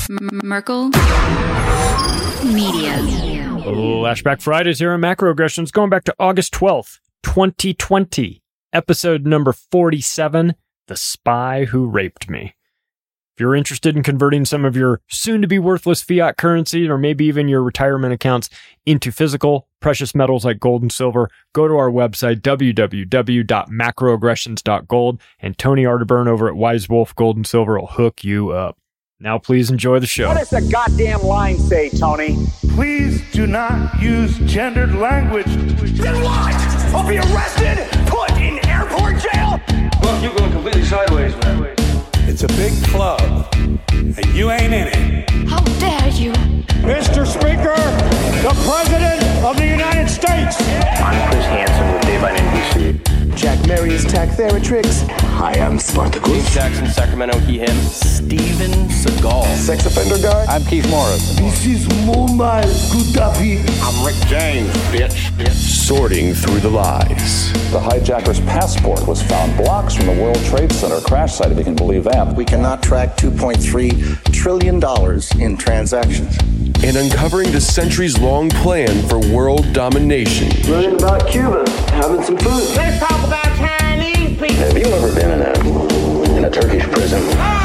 Merkel Media. Flashback Fridays here on Macroaggressions, going back to August 12th, 2020, episode number 47, The Spy Who Raped Me. If you're interested in converting some of your soon-to-be worthless fiat currency, or maybe even your retirement accounts, into physical precious metals like gold and silver, go to our website, www.macroaggressions.gold, and Tony Arterburn over at Wise Wolf Gold and Silver will hook you up. Now please enjoy the show. What does the goddamn line say, Tony? Please do not use gendered language. Then what? I'll be arrested, put in airport jail? Look, you're going completely sideways, man. It's a big club, and you ain't in it. How dare you? Mr. Speaker, the President of the United States. I'm Chris Hansen with Dave on NBC. Jack Marius Tactheratrix. Hi, I'm Spartacus. Jackson, Sacramento, he, him. Steven Seagal. Sex offender guy. I'm Keith Morris. This is Muammar Gaddafi. I'm Rick James, bitch. Sorting through the lies. The hijacker's passport was found blocks from the World Trade Center crash site, if you can believe that. We cannot track $2.3 trillion in transactions. And uncovering the centuries-long plan for world domination. Learning about Cuba, having some food. Let's talk about Chinese people. Have you ever been in a Turkish prison?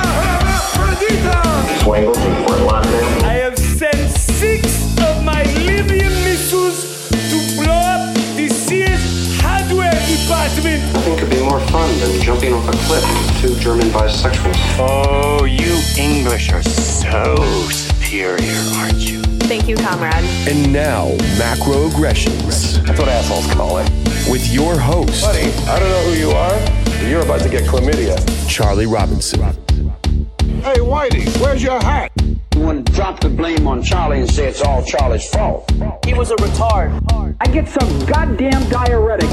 Swangles and Fort Lauderdale. I have sent 6 of my Libyan missiles to blow up the Sears hardware department. Nothing could be more fun than jumping off a cliff with 2 German bisexuals. Oh, you English are so superior, aren't you? Thank you, comrade. And now, Macroaggressions. That's what assholes call it. With your host, Buddy, I don't know who you are, but you're about to get chlamydia. Charlie Robinson. Hey, Whitey, where's your hat? You want to drop the blame on Charlie and say it's all Charlie's fault. He was a retard. I get some goddamn diuretic.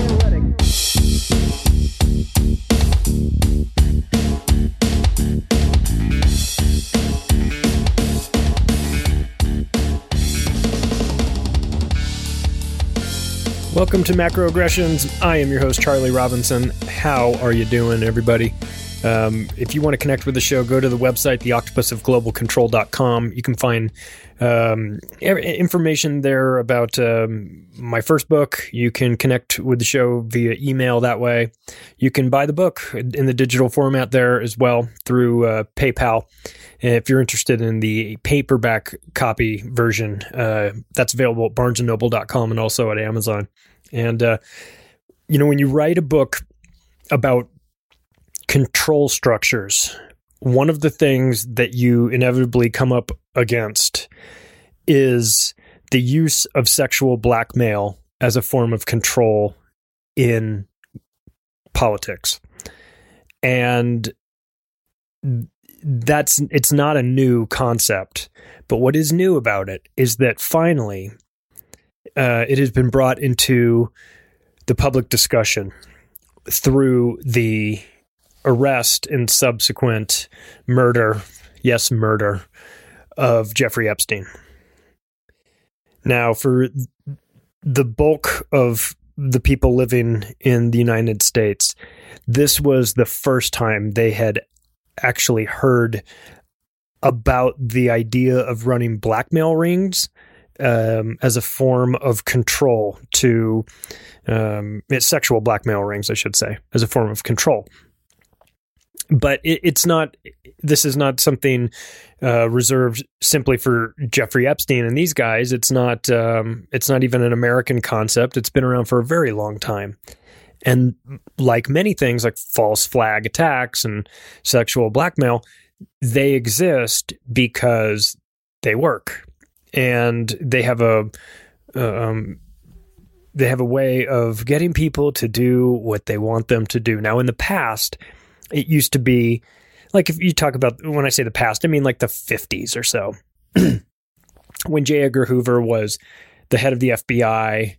Welcome to Macroaggressions. I am your host, Charlie Robinson. How are you doing, everybody? If you want to connect with the show, go to the website, theoctopusofglobalcontrol.com. You can find information there about my first book. You can connect with the show via email that way. You can buy the book in the digital format there as well through PayPal. If you're interested in the paperback copy version, that's available at barnesandnoble.com and also at Amazon. And, when you write a book about control structures, one of the things that you inevitably come up against is the use of sexual blackmail as a form of control in politics. And it's not a new concept, but what is new about it is that finally it has been brought into the public discussion through the arrest and subsequent murder of Jeffrey Epstein. Now, for the bulk of the people living in the United States, this was the first time they had actually heard about the idea of running blackmail rings as a form of control to sexual blackmail rings, I should say, as a form of control. But this is not something reserved simply for Jeffrey Epstein and these guys. It's not even an American concept. It's been around for a very long time. And like many things, like false flag attacks and sexual blackmail, they exist because they work, and they have a way of getting people to do what they want them to do. Now, in the past, it used to be like, if you talk about, when I say the past, I mean like the 50s or so, when J. Edgar Hoover was the head of the FBI,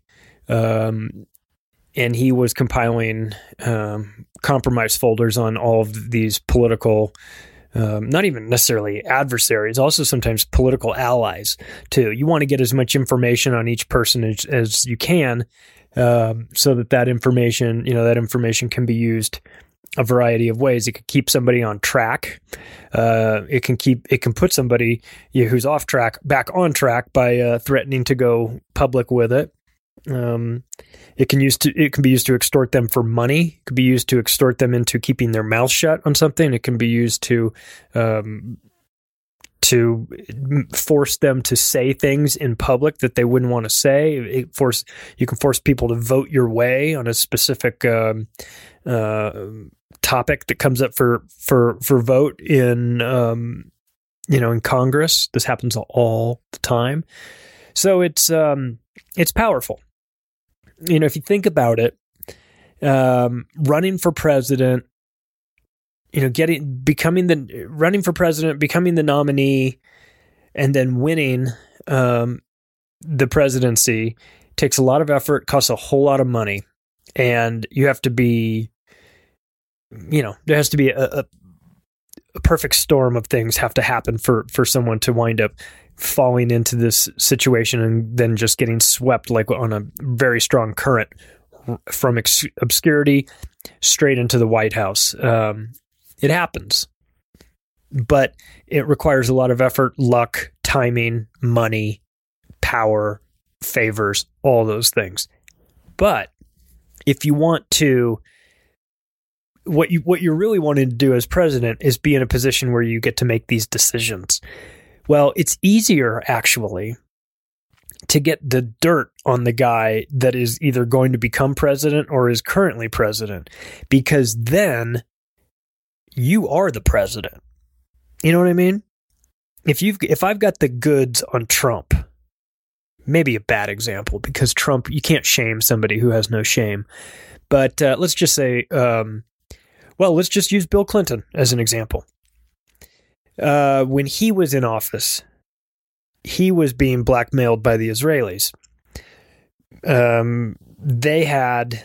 and he was compiling compromise folders on all of these political, not even necessarily adversaries, also sometimes political allies too. You want to get as much information on each person as you can, so that information can be used a variety of ways. It could keep somebody on track. It can put somebody who's off track back on track by threatening to go public with it. It can be used to extort them for money. It could be used to extort them into keeping their mouth shut on something. It can be used to force them to say things in public that they wouldn't want to say. You can force people to vote your way on a specific topic that comes up for vote in in Congress. This happens all the time. So it's powerful. If you think about it, running for president, becoming the nominee, and then winning the presidency takes a lot of effort, costs a whole lot of money, and you have to be, there has to be a perfect storm of things have to happen for someone to wind up falling into this situation and then just getting swept like on a very strong current from obscurity straight into the White House. It happens, but it requires a lot of effort, luck, timing, money, power, favors, all those things. But if you want to, what you're really wanting to do as president is be in a position where you get to make these decisions. Well, it's easier actually to get the dirt on the guy that is either going to become president or is currently president, because then you are the president. You know what I mean? If I've got the goods on Trump, maybe a bad example because Trump, you can't shame somebody who has no shame. But let's just say, let's just use Bill Clinton as an example. When he was in office, he was being blackmailed by the Israelis. They had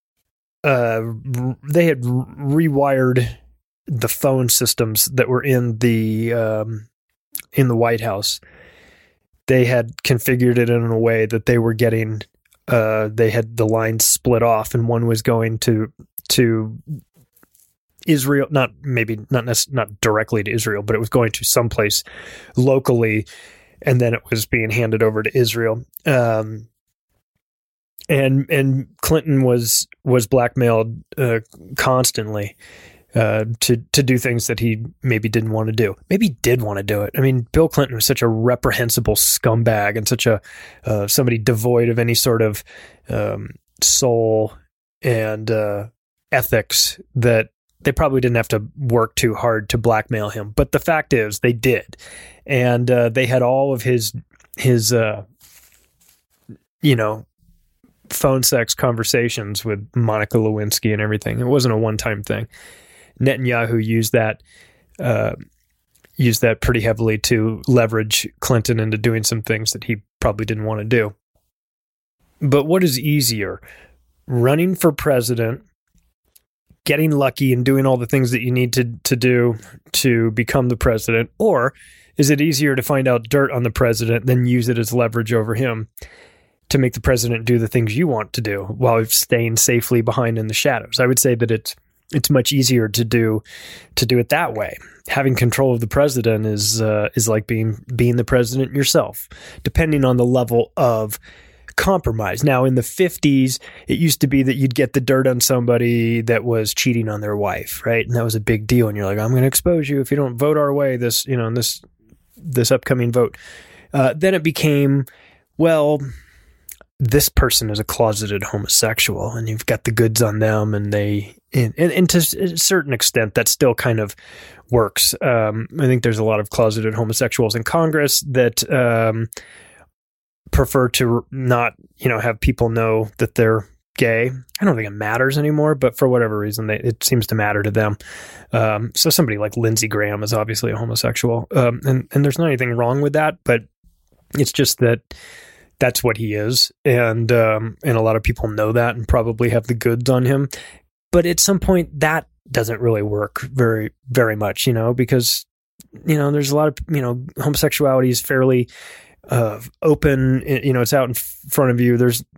rewired the phone systems that were in the White House. They had configured it in a way that they were getting. They had the lines split off, and one was going to Israel, not directly to Israel, but it was going to someplace locally, and then it was being handed over to Israel. And Clinton was blackmailed constantly to do things that he maybe didn't want to do. Maybe he did want to do it. I mean, Bill Clinton was such a reprehensible scumbag and such a somebody devoid of any sort of soul and ethics that they probably didn't have to work too hard to blackmail him. But the fact is, they did, and they had all of his phone sex conversations with Monica Lewinsky and everything. It wasn't a one-time thing. Netanyahu used that pretty heavily to leverage Clinton into doing some things that he probably didn't want to do. But what is easier, running for president, getting lucky and doing all the things that you need to do to become the president, or is it easier to find out dirt on the president than use it as leverage over him to make the president do the things you want to do while staying safely behind in the shadows? I would say that it's much easier to do it that way. Having control of the president is like being the president yourself, depending on the level of compromise. Now, in the 50s, it used to be that you'd get the dirt on somebody that was cheating on their wife, right? And that was a big deal. And you're like, I'm going to expose you if you don't vote our way this upcoming vote. Then it became, well, this person is a closeted homosexual, and you've got the goods on them, and to a certain extent, that still kind of works. I think there's a lot of closeted homosexuals in Congress that prefer to not, have people know that they're gay. I don't think it matters anymore, but for whatever reason, it seems to matter to them. So somebody like Lindsey Graham is obviously a homosexual, and there's not anything wrong with that, but it's just that that's what he is, and a lot of people know that and probably have the goods on him. But at some point, that doesn't really work very, very much, because there's a lot of homosexuality is fairly open. It's out in front of you. There's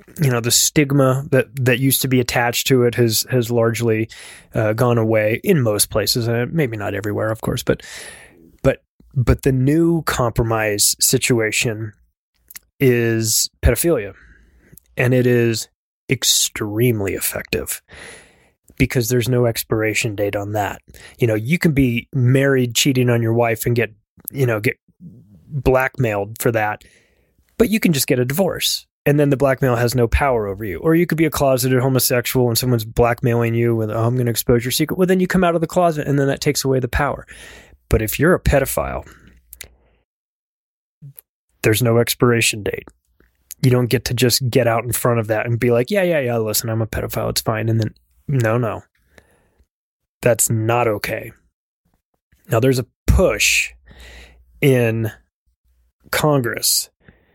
the stigma that used to be attached to it has largely gone away in most places, maybe not everywhere, of course, but the new compromise situation is pedophilia, and it is extremely effective because there's no expiration date on that. You can be married, cheating on your wife, and get blackmailed for that, but you can just get a divorce. And then the blackmail has no power over you. Or you could be a closeted homosexual and someone's blackmailing you with, I'm going to expose your secret. Well, then you come out of the closet and then that takes away the power. But if you're a pedophile, there's no expiration date. You don't get to just get out in front of that and be like, yeah, listen, I'm a pedophile, it's fine. And then, no. That's not okay. Now, there's a push in Congress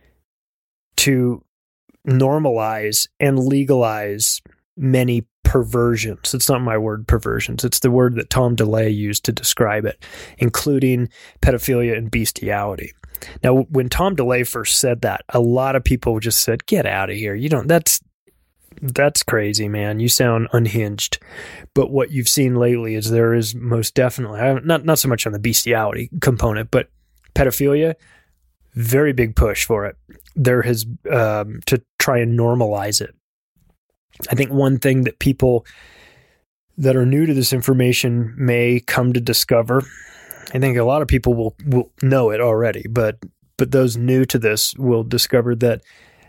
to normalize and legalize many perversions. It's not my word, perversions. It's the word that Tom DeLay used to describe it, including pedophilia and bestiality. Now, when Tom DeLay first said that, a lot of people just said, get out of here. That's crazy, man. You sound unhinged. But what you've seen lately is there is most definitely, not so much on the bestiality component, but pedophilia, very big push for it. There has to try and normalize it. I think one thing that people that are new to this information may come to discover, I think a lot of people will know it already, but those new to this will discover that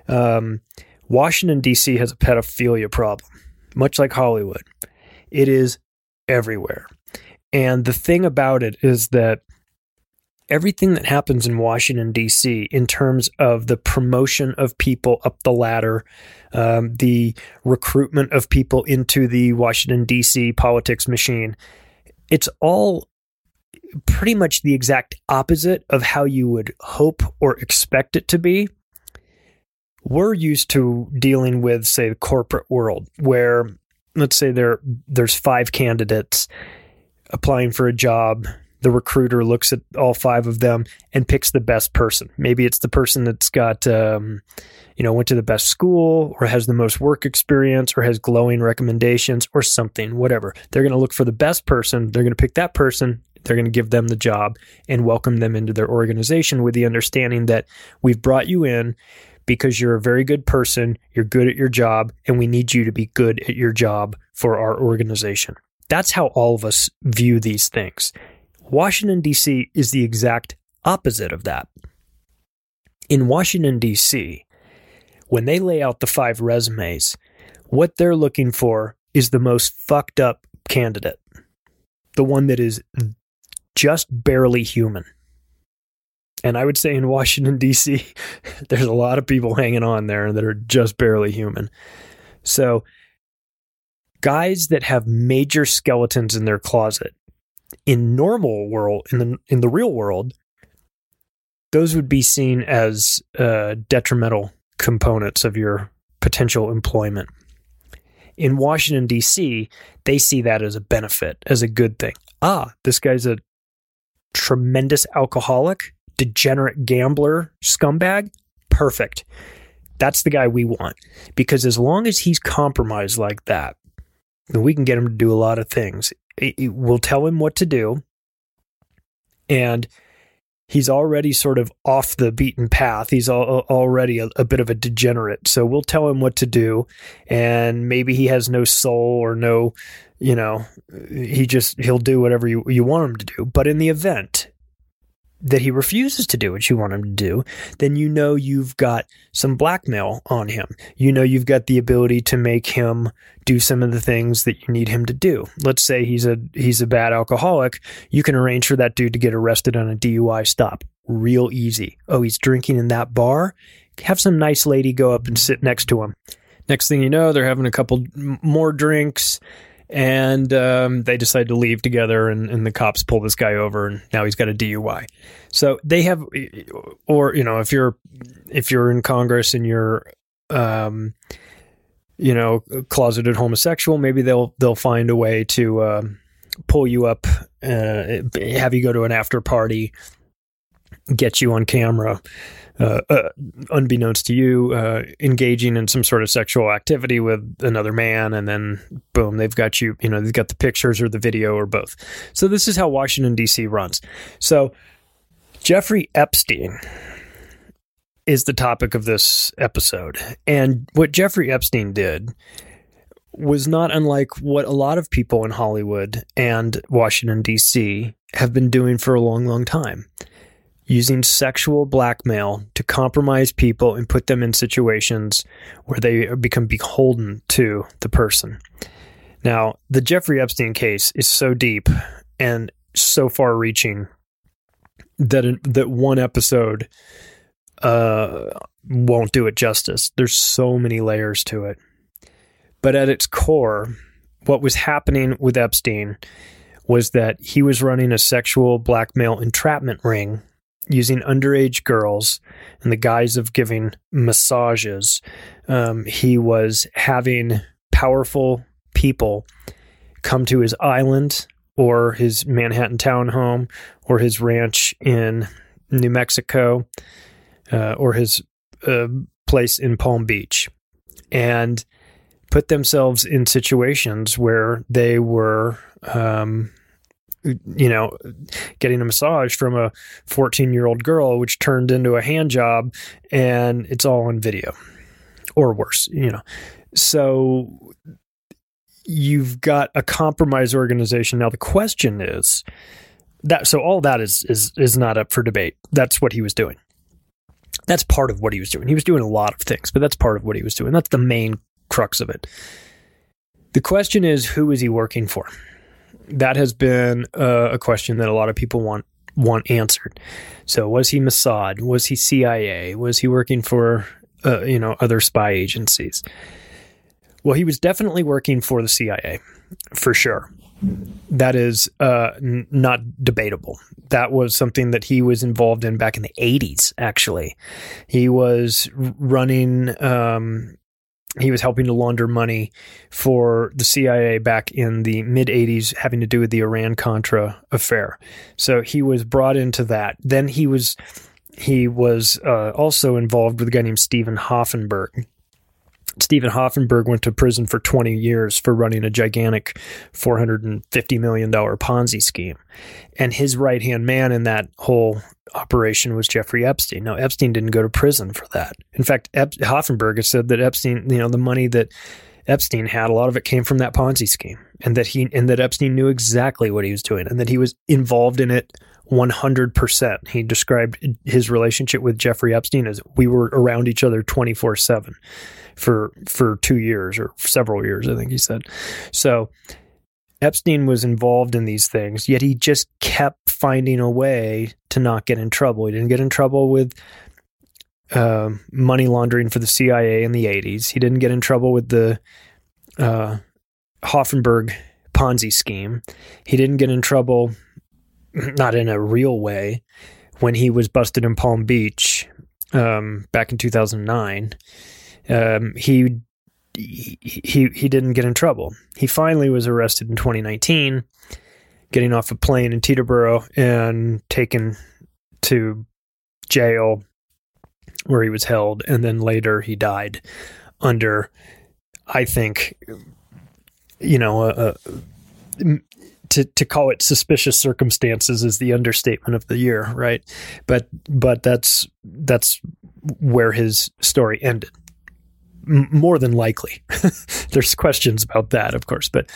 Washington, D.C. has a pedophilia problem, much like Hollywood. It is everywhere. And the thing about it is that everything that happens in Washington, D.C., in terms of the promotion of people up the ladder, the recruitment of people into the Washington, D.C. politics machine, it's all pretty much the exact opposite of how you would hope or expect it to be. We're used to dealing with, say, the corporate world, where, let's say there's 5 candidates applying for a job. The recruiter looks at all 5 of them and picks the best person. Maybe it's the person that's got, went to the best school or has the most work experience or has glowing recommendations or something, whatever. They're going to look for the best person. They're going to pick that person. They're going to give them the job and welcome them into their organization with the understanding that we've brought you in because you're a very good person, you're good at your job, and we need you to be good at your job for our organization. That's how all of us view these things. Washington, D.C. is the exact opposite of that. In Washington, D.C., when they lay out the 5 resumes, what they're looking for is the most fucked up candidate, the one that is just barely human. And I would say in Washington, D.C., there's a lot of people hanging on there that are just barely human. So guys that have major skeletons in their closet, in normal world, in the real world, those would be seen as detrimental components of your potential employment. In Washington, D.C., they see that as a benefit, as a good thing. This guy's a tremendous alcoholic, degenerate gambler, scumbag. Perfect. That's the guy we want. Because as long as he's compromised like that, then we can get him to do a lot of things. We'll tell him what to do, and he's already sort of off the beaten path. He's already a bit of a degenerate. So we'll tell him what to do, and maybe he has no soul or no, he'll do whatever you want him to do. But in the event that he refuses to do what you want him to do, then you've got some blackmail on him. You've got the ability to make him do some of the things that you need him to do. Let's say he's a bad alcoholic. You can arrange for that dude to get arrested on a DUI stop. Real easy. Oh, he's drinking in that bar? Have some nice lady go up and sit next to him. Next thing you know, they're having a couple more drinks, and they decide to leave together, and the cops pull this guy over, and now he's got a DUI. So they have, or if you're in Congress and you're closeted homosexual, maybe they'll find a way to pull you up, have you go to an after party, get you on camera, unbeknownst to you, engaging in some sort of sexual activity with another man, and then boom, they've got you, they've got the pictures or the video or both. So this is how Washington, D.C. runs. So Jeffrey Epstein is the topic of this episode. And what Jeffrey Epstein did was not unlike what a lot of people in Hollywood and Washington, D.C. have been doing for a long, long time. Using sexual blackmail to compromise people and put them in situations where they become beholden to the person. Now, the Jeffrey Epstein case is so deep and so far-reaching that one episode won't do it justice. There's so many layers to it. But at its core, what was happening with Epstein was that he was running a sexual blackmail entrapment ring using underage girls in the guise of giving massages. He was having powerful people come to his island or his Manhattan townhome or his ranch in New Mexico or his place in Palm Beach, and put themselves in situations where they were getting a massage from a 14-year-old girl, which turned into a hand job, and it's all on video or worse, So you've got a compromise organization. Now the question is that, so all that is not up for debate. That's what he was doing. That's part of what he was doing. He was doing a lot of things, but that's part of what he was doing. That's the main crux of it. The question is, who is he working for? That has been a question that a lot of people want answered. So was he Mossad? Was he CIA? Was he working for, other spy agencies? Well, he was definitely working for the CIA, for sure. That is not debatable. That was something that he was involved in back in the 80s, actually. He was running... he was helping to launder money for the CIA back in the mid-'80s, having to do with the Iran-Contra affair. So he was brought into that. Then he was also involved with a guy named Stephen Hoffenberg. Stephen Hoffenberg went to prison for 20 years for running a gigantic $450 million Ponzi scheme. And his right-hand man in that whole operation was Jeffrey Epstein. Now, Epstein didn't go to prison for that. In fact, Hoffenberg has said that Epstein, the money that Epstein had, a lot of it came from that Ponzi scheme, and that Epstein knew exactly what he was doing, and that he was involved in it 100%. He described his relationship with Jeffrey Epstein as we were around each other 24/7 for 2 years or several years, I think he said. So Epstein was involved in these things, yet he just kept finding a way to not get in trouble. He didn't get in trouble with money laundering for the CIA in the 80s. He didn't get in trouble with the Hoffenberg Ponzi scheme. He didn't get in trouble, not in a real way, when he was busted in Palm Beach back in 2009. He didn't get in trouble. He finally was arrested in 2019, getting off a plane in Teterboro and taken to jail where he was held. And then later he died under, I think, to call it suspicious circumstances is the understatement of the year, right? But that's where his story ended. More than likely. There's questions about that, of course. But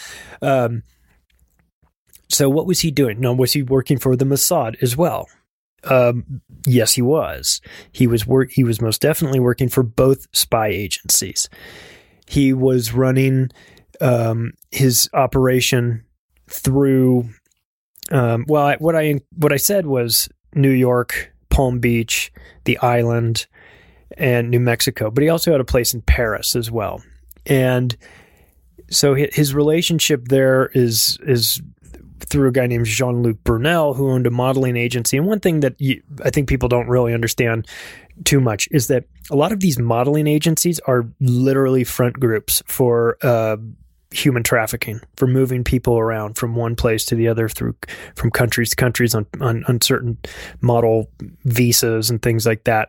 so what was he doing? Now, was he working for the Mossad as well? Yes, he was. He was most definitely working for both spy agencies. He was running his operation through what I said was New York, Palm Beach, the island, and New Mexico, but he also had a place in Paris as well. And so his relationship there is through a guy named Jean-Luc Brunel, who owned a modeling agency. And one thing that I think people don't really understand too much is that a lot of these modeling agencies are literally front groups for human trafficking, for moving people around from one place to the other from countries to countries on certain model visas and things like that.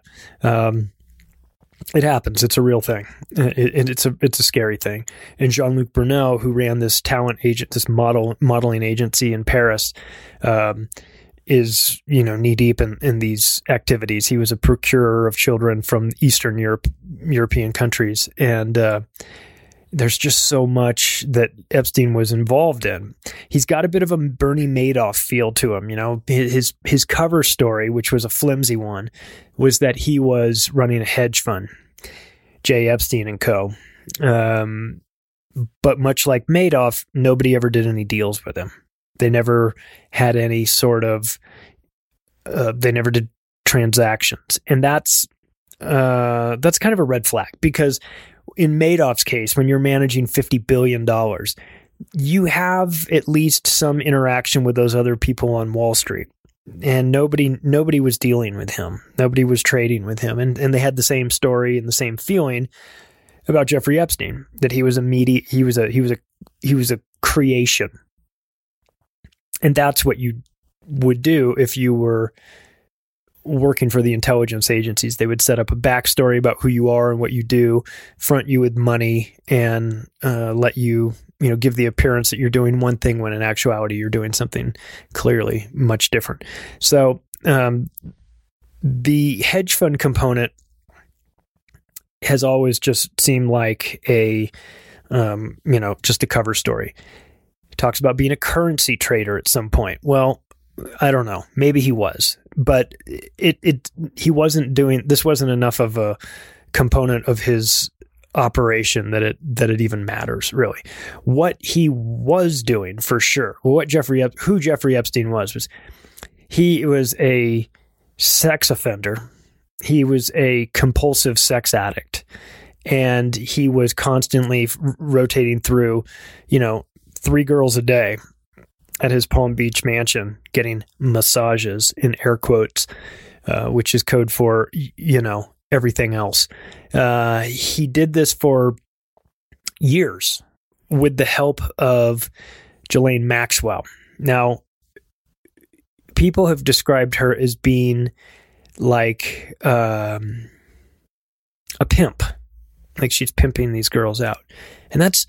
It happens. It's a real thing. It's a scary thing. And Jean-Luc Brunel, who ran this modeling agency in Paris, is, knee deep in these activities. He was a procurer of children from Eastern European countries. And, there's just so much that Epstein was involved in. He's got a bit of a Bernie Madoff feel to him. His cover story, which was a flimsy one, was that he was running a hedge fund, J. Epstein and Co. But much like Madoff, nobody ever did any deals with him. They never had any sort of, they never did transactions. And that's kind of a red flag, because in Madoff's case, when you're managing $50 billion, you have at least some interaction with those other people on Wall Street. And nobody was dealing with him. Nobody was trading with him. And they had the same story and the same feeling about Jeffrey Epstein, that he was a creation. And that's what you would do if you were working for the intelligence agencies. They would set up a backstory about who you are and what you do, front you with money, and let you, give the appearance that you're doing one thing when in actuality you're doing something clearly much different. So the hedge fund component has always just seemed like just a cover story. He talks about being a currency trader at some point. Well, I don't know. Maybe he was, but he wasn't doing, this wasn't enough of a component of his operation that it even matters, really. What he was doing, for sure, who Jeffrey Epstein was he was a sex offender. He was a compulsive sex addict, and he was constantly rotating through, 3 girls a day at his Palm Beach mansion, getting massages, in air quotes, which is code for, everything else. He did this for years with the help of Ghislaine Maxwell. Now, people have described her as being like a pimp, like she's pimping these girls out. And that's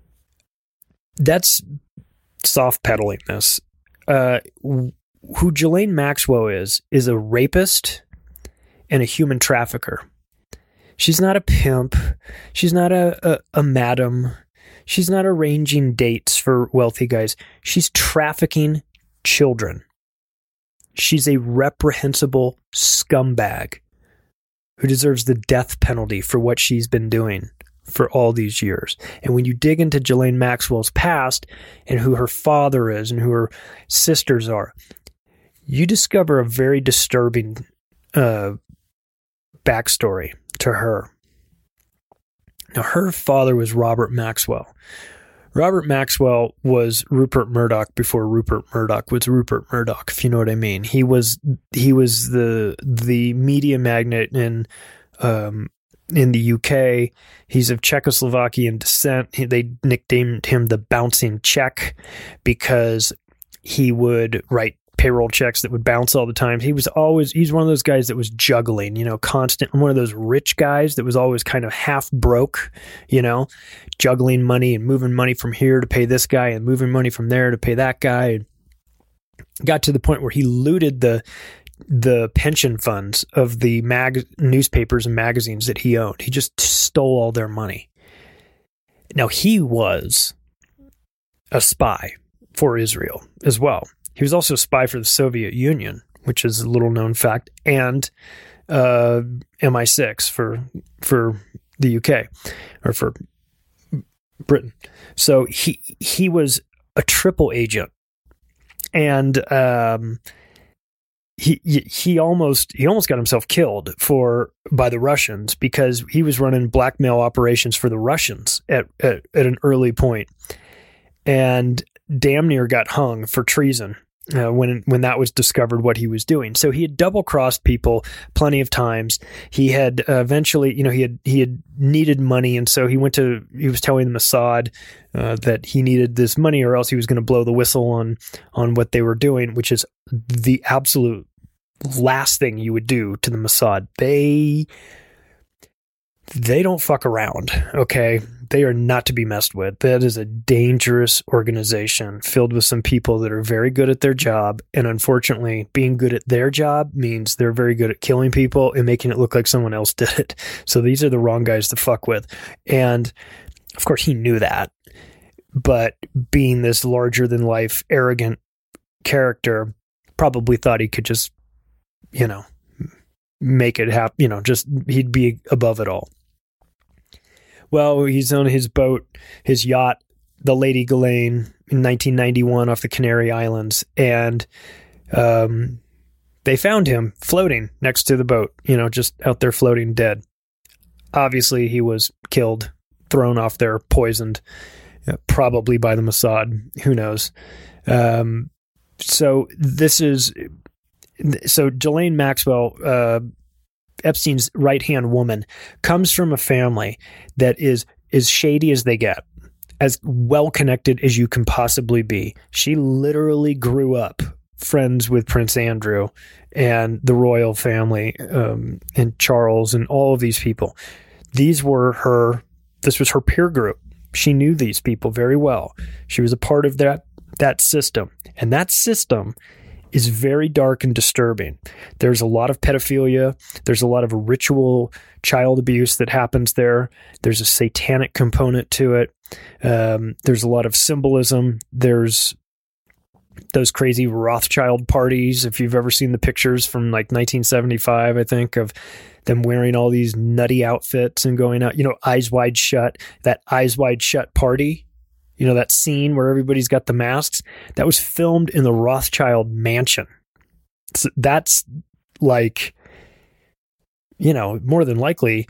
soft pedaling this. Who Ghislaine Maxwell is a rapist and a human trafficker. She's not a pimp. She's not a madam. She's not arranging dates for wealthy guys. She's trafficking children. She's a reprehensible scumbag who deserves the death penalty for what she's been doing for all these years. And when you dig into Ghislaine Maxwell's past and who her father is and who her sisters are, you discover a very disturbing backstory to her. Now, her father was Robert Maxwell. Robert Maxwell was Rupert Murdoch before Rupert Murdoch was Rupert Murdoch, if you know what I mean. He was the media magnate in the UK. He's of Czechoslovakian descent. They nicknamed him the Bouncing Czech because he would write payroll checks that would bounce all the time. He's one of those guys that was juggling, constant, one of those rich guys that was always kind of half broke, juggling money and moving money from here to pay this guy and moving money from there to pay that guy. And got to the point where he looted the pension funds of the newspapers and magazines that he owned. He just stole all their money. Now, he was a spy for Israel as well. He was also a spy for the Soviet Union, which is a little known fact, and MI6 for the UK, or for Britain. So he was a triple agent, and he almost got himself killed by the Russians because he was running blackmail operations for the Russians at an early point, and damn near got hung for treason when that was discovered what he was doing. So he had double crossed people plenty of times. He had eventually, he had needed money, and so he was telling the Mossad that he needed this money, or else he was going to blow the whistle on what they were doing, which is the absolute last thing you would do to the Mossad. They don't fuck around, okay? They are not to be messed with. That is a dangerous organization filled with some people that are very good at their job. And unfortunately, being good at their job means they're very good at killing people and making it look like someone else did it. So these are the wrong guys to fuck with. And of course, he knew that. But being this larger than life, arrogant character, probably thought he could just, make it happen, he'd be above it all. Well, he's on his boat, his yacht, the Lady Ghislaine, in 1991 off the Canary Islands, and they found him floating next to the boat, just out there floating dead. Obviously, he was killed, thrown off there, poisoned, probably by the Mossad. Who knows? So Ghislaine Maxwell, Epstein's right-hand woman, comes from a family that is as shady as they get, as well-connected as you can possibly be. She literally grew up friends with Prince Andrew and the royal family, and Charles and all of these people. This was her peer group. She knew these people very well. She was a part of that system. And that system is very dark and disturbing. There's a lot of pedophilia. There's a lot of ritual child abuse that happens there. There's a satanic component to it. There's a lot of symbolism. There's those crazy Rothschild parties. If you've ever seen the pictures from like 1975, I think, of them wearing all these nutty outfits and going out, Eyes Wide Shut, that Eyes Wide Shut party. That scene where everybody's got the masks, that was filmed in the Rothschild mansion. So that's like, more than likely,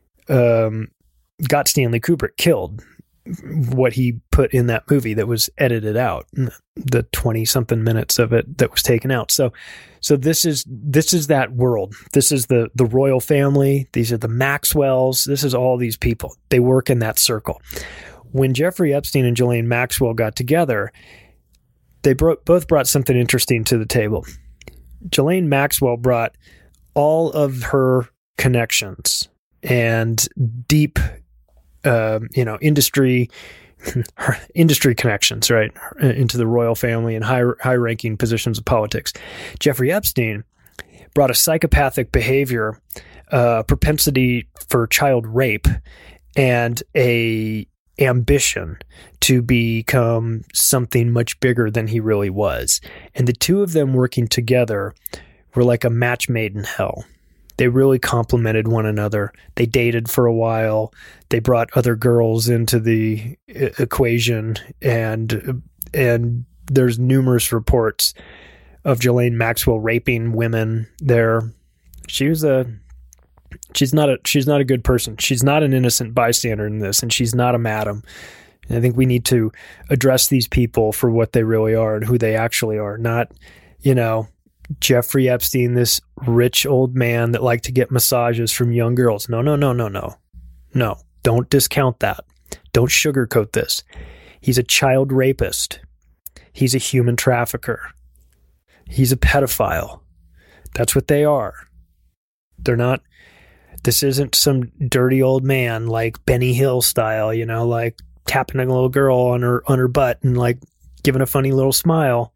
got Stanley Kubrick killed. What he put in that movie that was edited out, the 20 something minutes of it that was taken out. So this is that world. This is the royal family. These are the Maxwells. This is all these people. They work in that circle. When Jeffrey Epstein and Ghislaine Maxwell got together, they both brought something interesting to the table. Ghislaine Maxwell brought all of her connections and deep, industry connections, right, into the royal family and high-ranking positions of politics. Jeffrey Epstein brought a psychopathic behavior, propensity for child rape, and a ambition to become something much bigger than he really was. And the two of them working together were like a match made in hell. They really complemented one another. They dated for a while. They brought other girls into the equation, and there's numerous reports of Ghislaine Maxwell raping women there. She's not a good person. She's not an innocent bystander in this, and she's not a madam. And I think we need to address these people for what they really are and who they actually are. Not, Jeffrey Epstein, this rich old man that liked to get massages from young girls. No. No, don't discount that. Don't sugarcoat this. He's a child rapist. He's a human trafficker. He's a pedophile. That's what they are. They're not. This isn't some dirty old man like Benny Hill style, like tapping a little girl on her butt and like giving a funny little smile.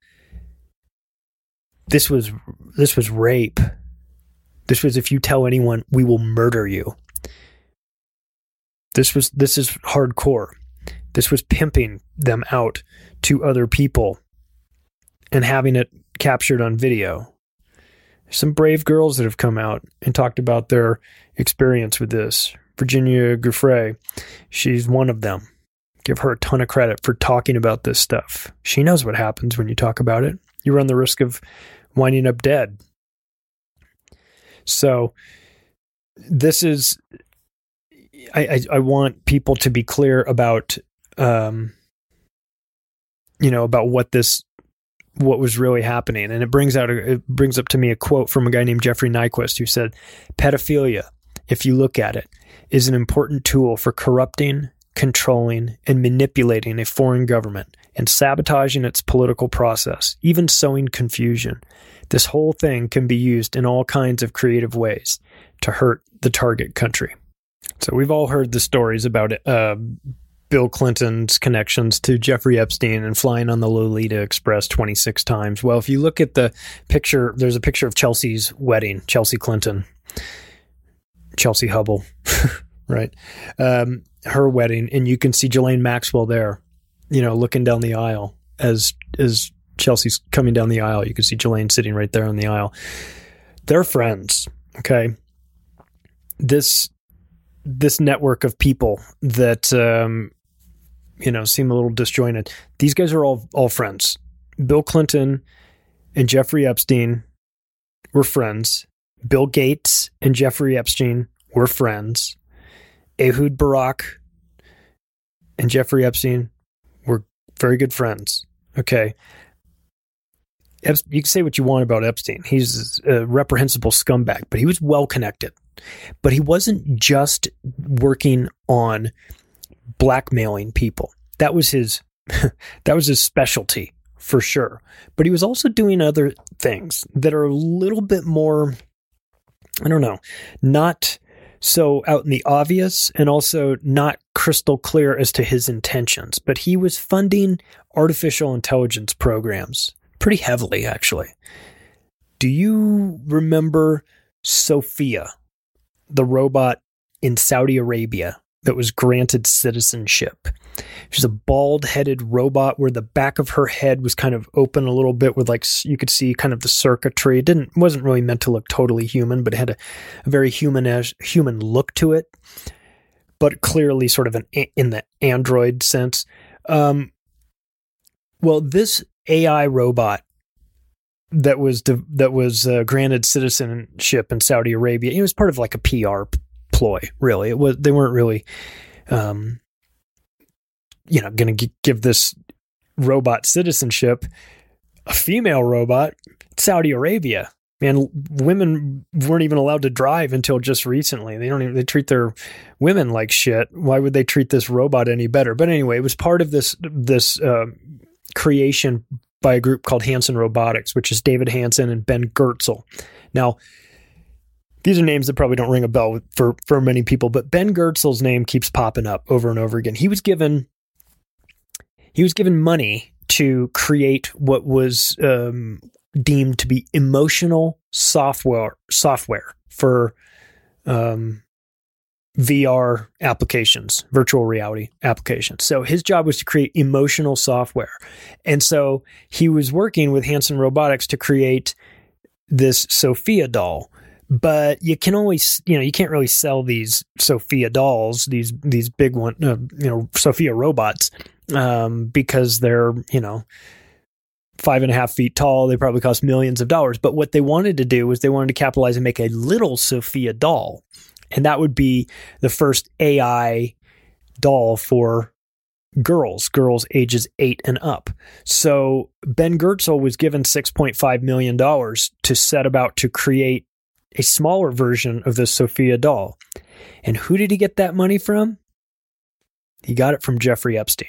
This was rape. This was, if you tell anyone, we will murder you. This is hardcore. This was pimping them out to other people and having it captured on video. Some brave girls that have come out and talked about their experience with this. Virginia Giuffre, she's one of them. Give her a ton of credit for talking about this stuff. She knows what happens when you talk about it. You run the risk of winding up dead. So this is, I want people to be clear about, about what this what was really happening. And it brings up to me a quote from a guy named Jeffrey Nyquist, who said, pedophilia, if you look at it, is an important tool for corrupting, controlling, and manipulating a foreign government and sabotaging its political process, even sowing confusion. This whole thing can be used in all kinds of creative ways to hurt the target country. So we've all heard the stories about Bill Clinton's connections to Jeffrey Epstein and flying on the Lolita Express 26 times. Well, if you look at the picture, there's a picture of Chelsea's wedding, Chelsea Clinton, Chelsea Hubble, right? Her wedding, and you can see Ghislaine Maxwell there, looking down the aisle as Chelsea's coming down the aisle. You can see Ghislaine sitting right there on the aisle. They're friends, okay? This network of people that, seem a little disjointed. These guys are all friends. Bill Clinton and Jeffrey Epstein were friends. Bill Gates and Jeffrey Epstein were friends. Ehud Barak and Jeffrey Epstein were very good friends. Okay. You can say what you want about Epstein. He's a reprehensible scumbag, but he was well connected. But he wasn't just working on blackmailing people. That was his specialty for sure. But he was also doing other things that are a little bit more, I don't know, not so out in the obvious and also not crystal clear as to his intentions. But he was funding artificial intelligence programs pretty heavily, actually. Do you remember Sophia, the robot in Saudi Arabia that was granted citizenship? She's a bald-headed robot where the back of her head was kind of open a little bit with, like, you could see kind of the circuitry. It wasn't really meant to look totally human, but it had a very human look to it, but clearly sort of in the android sense. Well, this AI robot that was granted citizenship in Saudi Arabia, it was part of like a PR ploy, really. They weren't really, going to give this robot citizenship, a female robot, Saudi Arabia. Man, women weren't even allowed to drive until just recently. They treat their women like shit. Why would they treat this robot any better? But anyway, it was part of this creation by a group called Hanson Robotics, which is David Hanson and Ben Goertzel. Now, these are names that probably don't ring a bell for many people, but Ben Goertzel's name keeps popping up over and over again. He was given money to create what was deemed to be emotional software for VR applications, virtual reality applications. So his job was to create emotional software. And so he was working with Hanson Robotics to create this Sophia doll. But you can always, you can't really sell these Sophia dolls, these big one, Sophia robots, because they're, 5.5 feet tall. They probably cost millions of dollars. But what they wanted to do was they wanted to capitalize and make a little Sophia doll. And that would be the first AI doll for girls ages 8 and up. So Ben Goertzel was given $6.5 million to set about to create a smaller version of the Sophia doll. And who did he get that money from? He got it from Jeffrey Epstein.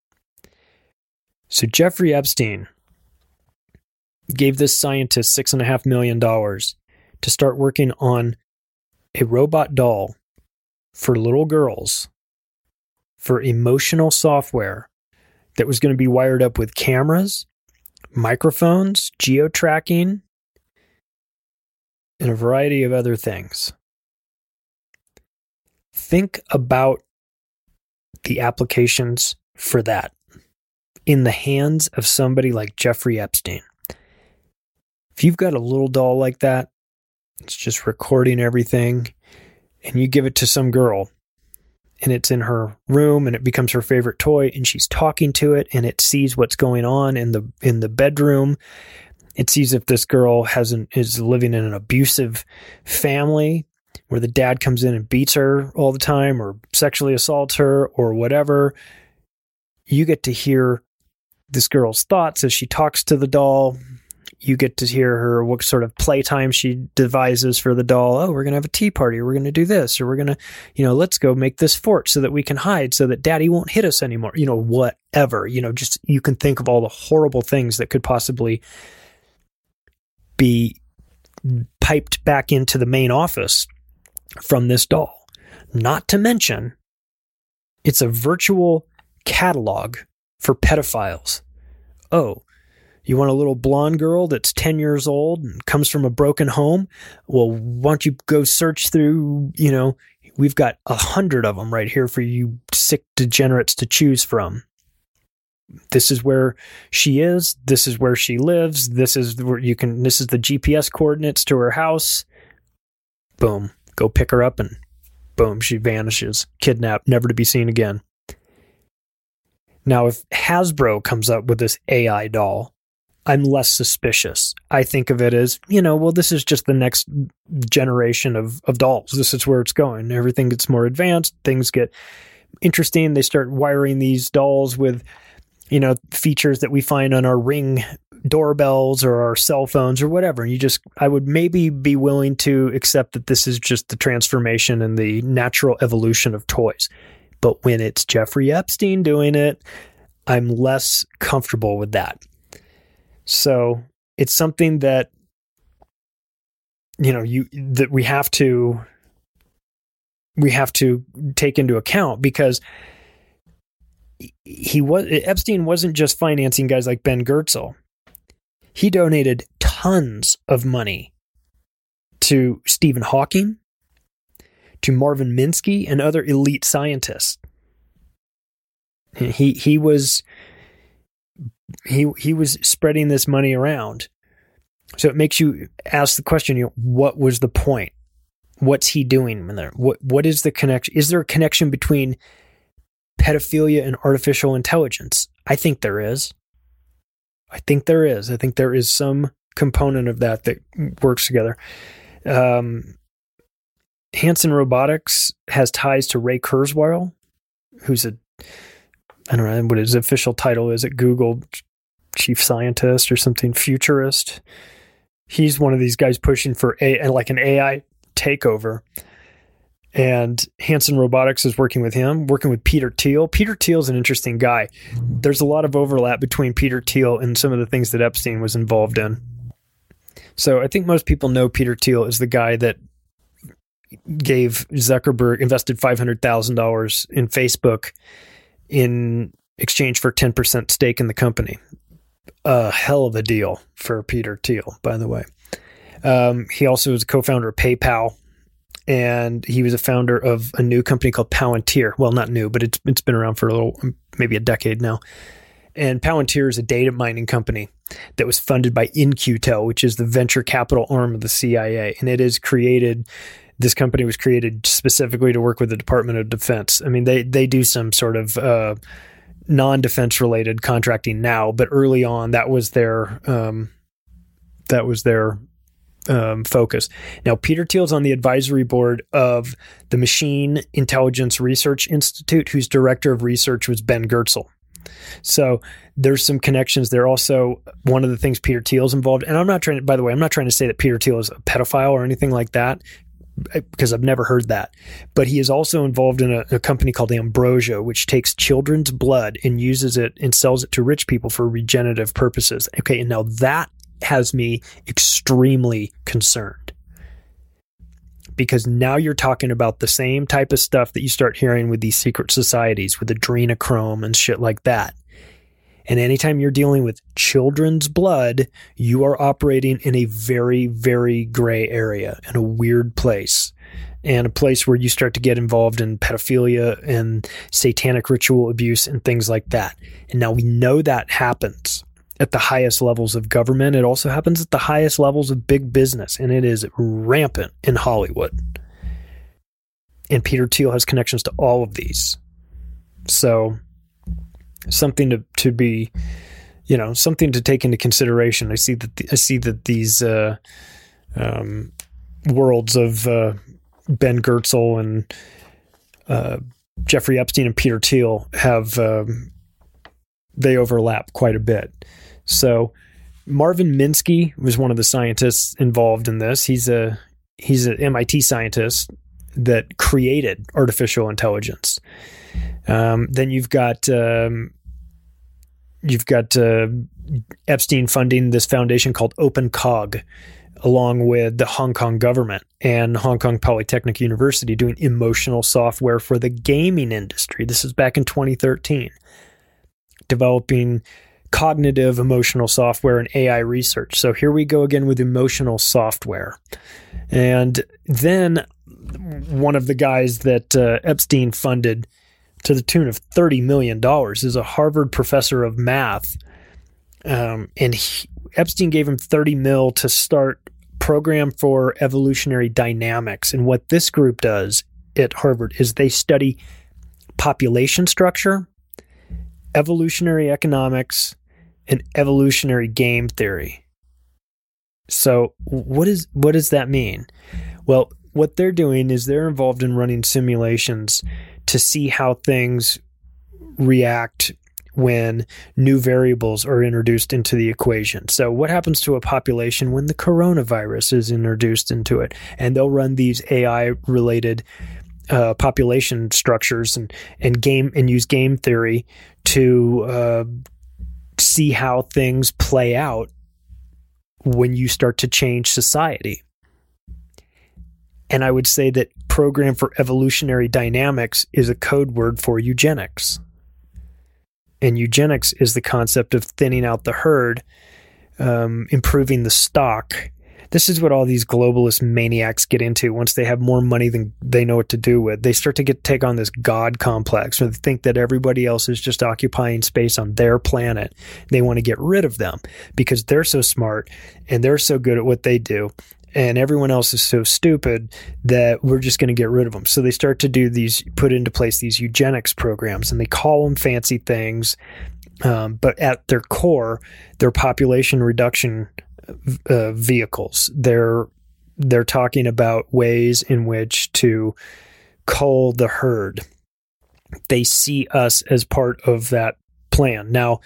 So Jeffrey Epstein gave this scientist $6.5 million to start working on a robot doll for little girls for emotional software that was going to be wired up with cameras, microphones, geo-tracking, and a variety of other things. Think about the applications for that in the hands of somebody like Jeffrey Epstein. If you've got a little doll like that, it's just recording everything, and you give it to some girl, and it's in her room, and it becomes her favorite toy, and she's talking to it, and it sees what's going on in the bedroom. It sees if this girl is living in an abusive family where the dad comes in and beats her all the time or sexually assaults her or whatever. You get to hear this girl's thoughts as she talks to the doll. You get to hear her, what sort of playtime she devises for the doll. Oh, we're going to have a tea party, or we're going to do this, or we're going to, let's go make this fort so that we can hide so that daddy won't hit us anymore. Whatever, just, you can think of all the horrible things that could possibly be piped back into the main office from this doll. Not to mention, it's a virtual catalog for pedophiles. Oh, you want a little blonde girl that's 10 years old and comes from a broken home? Well, why don't you go search through, we've got 100 of them right here for you sick degenerates to choose from. This is where she is. This is where she lives. This is where this is the GPS coordinates to her house. Boom. Go pick her up and boom, she vanishes. Kidnapped, never to be seen again. Now, if Hasbro comes up with this AI doll, I'm less suspicious. I think of it as, this is just the next generation of dolls. This is where it's going. Everything gets more advanced. Things get interesting. They start wiring these dolls with, features that we find on our Ring doorbells or our cell phones or whatever. I would maybe be willing to accept that this is just the transformation and the natural evolution of toys. But when it's Jeffrey Epstein doing it, I'm less comfortable with that. So it's something that, that we have to take into account, because Epstein wasn't just financing guys like Ben Goertzel. He donated tons of money to Stephen Hawking, to Marvin Minsky, and other elite scientists. He was spreading this money around. So it makes you ask the question, what was the point? What's he doing in there? What is the connection? Is there a connection between pedophilia and artificial intelligence? I think there is. I think there is some component of that works together. Hanson Robotics has ties to Ray Kurzweil, who's I don't know what his official title is at Google, chief scientist or something, futurist. He's one of these guys pushing for an AI takeover. And Hanson Robotics is working with him, working with Peter Thiel. Peter Thiel's an interesting guy. There's a lot of overlap between Peter Thiel and some of the things that Epstein was involved in. So I think most people know Peter Thiel is the guy that gave Zuckerberg, invested $500,000 in Facebook in exchange for 10% stake in the company. A hell of a deal for Peter Thiel, by the way. He also was a co-founder of PayPal, and he was a founder of a new company called Palantir. Well, not new, but it's been around for maybe a decade now. And Palantir is a data mining company that was funded by In-Q-Tel, which is the venture capital arm of the CIA. And this company was created specifically to work with the Department of Defense. I mean, they do some sort of non-defense related contracting now, but early on that was their focus. Now, Peter Thiel's on the advisory board of the Machine Intelligence Research Institute, whose director of research was Ben Goertzel. So there's some connections there. Also, one of the things Peter Thiel's involved, and I'm not trying to say that Peter Thiel is a pedophile or anything like that, because I've never heard that. But he is also involved in a company called Ambrosia, which takes children's blood and uses it and sells it to rich people for regenerative purposes. Okay, and now that has me extremely concerned, because now you're talking about the same type of stuff that you start hearing with these secret societies with adrenochrome and shit like that. And anytime you're dealing with children's blood, you are operating in a very, very gray area, in a weird place, and a place where you start to get involved in pedophilia and satanic ritual abuse and things like that. And now we know that happens at the highest levels of government. It also happens at the highest levels of big business, and it is rampant in Hollywood. And Peter Thiel has connections to all of these. So something to be, something to take into consideration. I see that these worlds of Ben Goertzel and Jeffrey Epstein and Peter Thiel have they overlap quite a bit. So Marvin Minsky was one of the scientists involved in this. He's an MIT scientist that created artificial intelligence. Then you've got Epstein funding this foundation called OpenCog, along with the Hong Kong government and Hong Kong Polytechnic University, doing emotional software for the gaming industry. This is back in 2013, developing cognitive emotional software and AI research. So here we go again with emotional software. And then one of the guys that Epstein funded to the tune of $30 million is a Harvard professor of math. Epstein gave him $30 million to start Program for Evolutionary Dynamics. And what this group does at Harvard is they study population structure, evolutionary economics, and evolutionary game theory. So what does that mean? Well, what they're doing is they're involved in running simulations to see how things react when new variables are introduced into the equation. So what happens to a population when the coronavirus is introduced into it? And they'll run these AI-related population structures and use game theory to see how things play out when you start to change society. And I would say that Program for Evolutionary Dynamics is a code word for eugenics. And eugenics is the concept of thinning out the herd, improving the stock. This is what all these globalist maniacs get into once they have more money than they know what to do with. They start to take on this God complex, where they think that everybody else is just occupying space on their planet. They want to get rid of them because they're so smart and they're so good at what they do. And everyone else is so stupid that we're just going to get rid of them. So they start to put into place these eugenics programs, and they call them fancy things. But at their core, they're population reduction vehicles. They're talking about ways in which to cull the herd. They see us as part of that plan. Now,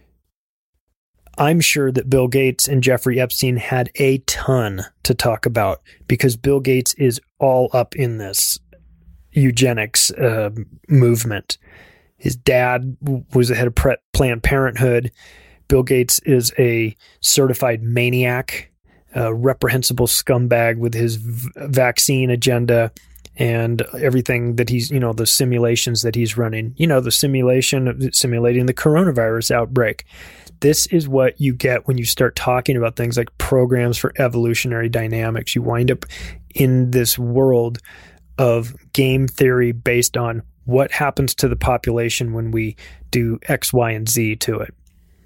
I'm sure that Bill Gates and Jeffrey Epstein had a ton to talk about because Bill Gates is all up in this eugenics movement. His dad was the head of Planned Parenthood. Bill Gates is a certified maniac, a reprehensible scumbag with his vaccine agenda and everything that he's, the simulations that he's running, the simulating the coronavirus outbreak. This is what you get when you start talking about things like programs for evolutionary dynamics. You wind up in this world of game theory based on what happens to the population when we do X, Y, and Z to it.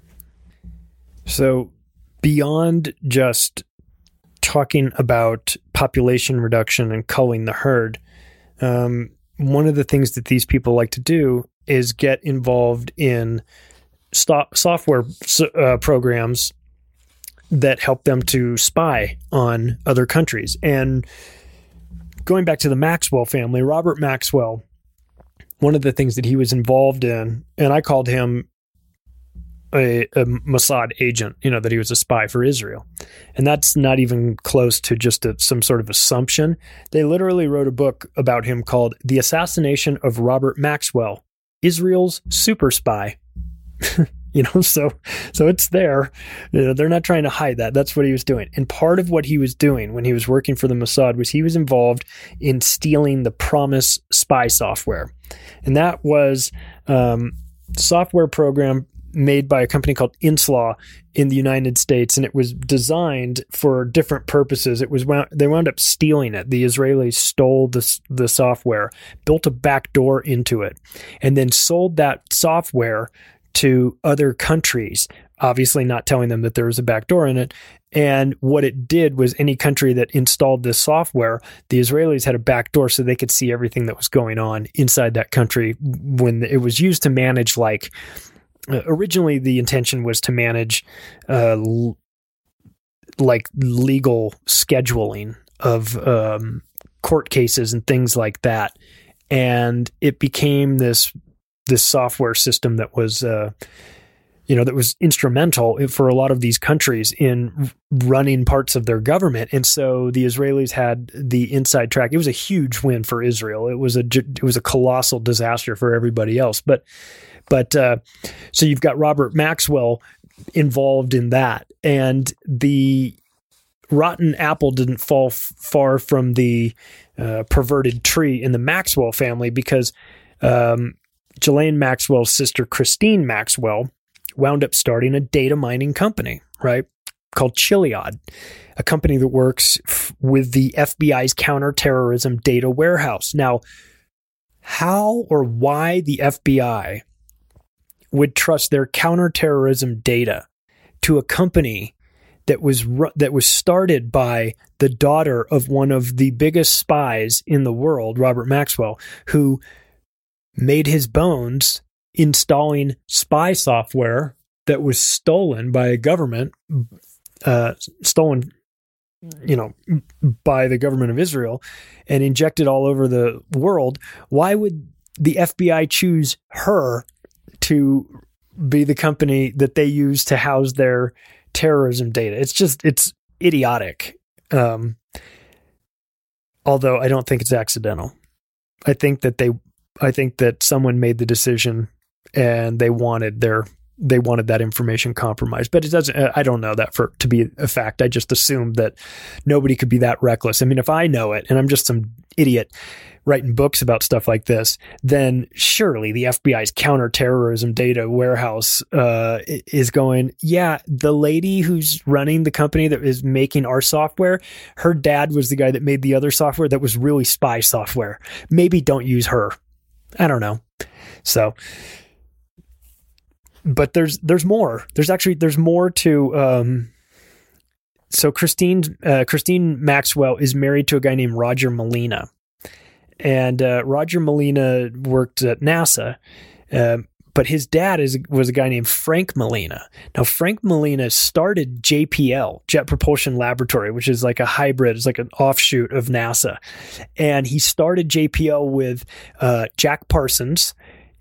So beyond just talking about population reduction and culling the herd, one of the things that these people like to do is get involved in software programs that help them to spy on other countries. And going back to the Maxwell family, Robert Maxwell, one of the things that he was involved in, and I called him a Mossad agent, that he was a spy for Israel. And that's not even close to just some sort of assumption. They literally wrote a book about him called The Assassination of Robert Maxwell, Israel's Super Spy. So it's there. They're not trying to hide that. That's what he was doing. And part of what he was doing when he was working for the Mossad was he was involved in stealing the Promise spy software. And that was software program made by a company called Inslaw in the United States, and it was designed for different purposes. They wound up stealing it. The Israelis stole the software, built a back door into it, and then sold that software to other countries, obviously not telling them that there was a back door in it. And what it did was any country that installed this software, the Israelis had a back door so they could see everything that was going on inside that country when it was used to manage, originally the intention was to manage legal scheduling of court cases and things like that. And it became this software system that was that was instrumental for a lot of these countries in running parts of their government. And so the Israelis had the inside track. It was a huge win for Israel. It was a colossal disaster for everybody else. But so you've got Robert Maxwell involved in that, and the rotten apple didn't fall far from the perverted tree in the Maxwell family, because Ghislaine Maxwell's sister, Christine Maxwell, wound up starting a data mining company, right, called Chiliad, a company that works with the FBI's counterterrorism data warehouse. Now, how or why the FBI would trust their counterterrorism data to a company that was started by the daughter of one of the biggest spies in the world, Robert Maxwell, who made his bones installing spy software that was stolen by a government, by the government of Israel, and injected all over the world. Why would the FBI choose her to be the company that they use to house their terrorism data? It's idiotic. Although I don't think it's accidental. I think that someone made the decision and they wanted that information compromised. But it doesn't, I don't know that to be a fact. I just assumed that nobody could be that reckless. I mean, if I know it and I'm just some idiot writing books about stuff like this, then surely the FBI's counterterrorism data warehouse is going, yeah, the lady who's running the company that is making our software, her dad was the guy that made the other software that was really spy software. Maybe don't use her. I don't know. So, but there's more. There's more to. So Christine Maxwell is married to a guy named Roger Molina, and Roger Molina worked at NASA, but his dad was a guy named Frank Molina. Now Frank Molina started JPL, Jet Propulsion Laboratory, which is like a hybrid. It's like an offshoot of NASA, and he started JPL with Jack Parsons,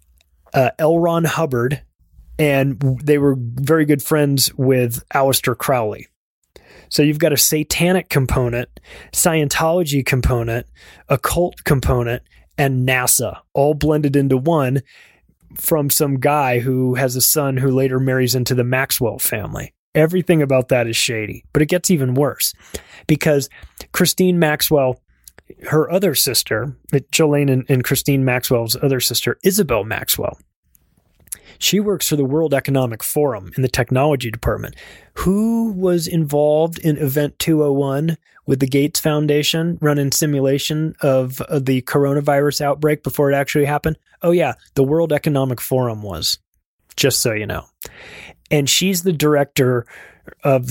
L. Ron Hubbard, and they were very good friends with Aleister Crowley. So you've got a satanic component, Scientology component, occult component, and NASA all blended into one from some guy who has a son who later marries into the Maxwell family. Everything about that is shady, but it gets even worse because Christine Maxwell, her other sister, Ghislaine and Christine Maxwell's other sister, Isabel Maxwell, she works for the World Economic Forum in the technology department. Who was involved in Event 201 with the Gates Foundation running simulation of the coronavirus outbreak before it actually happened? Oh yeah, the World Economic Forum was, just so you know. And she's the director of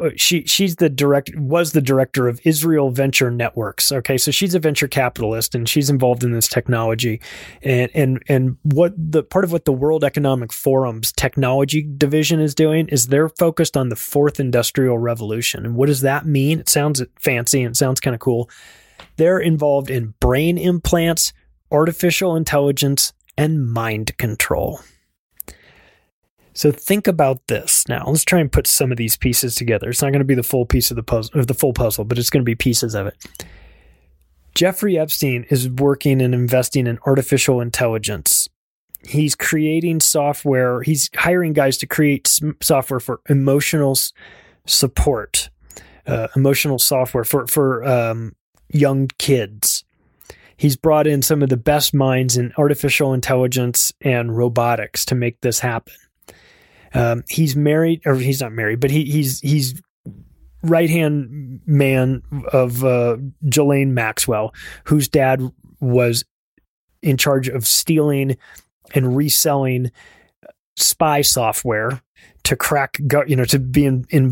was the director of Israel Venture Networks. Okay, so she's a venture capitalist and she's involved in this technology. And what the part of what the World Economic Forum's technology division is doing is they're focused on the fourth industrial revolution. And what does that mean? It sounds fancy and it sounds kind of cool. They're involved in brain implants, artificial intelligence, and mind control. So think about this. Now, let's try and put some of these pieces together. It's not going to be the full piece of the puzzle, or the full puzzle, but it's going to be pieces of it. Jeffrey Epstein is working and investing in artificial intelligence. He's creating software. He's hiring guys to create software for emotional support, emotional software for young kids. He's brought in some of the best minds in artificial intelligence and robotics to make this happen. He's married, or he's not married, but he's right-hand man of Ghislaine Maxwell, whose dad was in charge of stealing and reselling spy software to crack, to be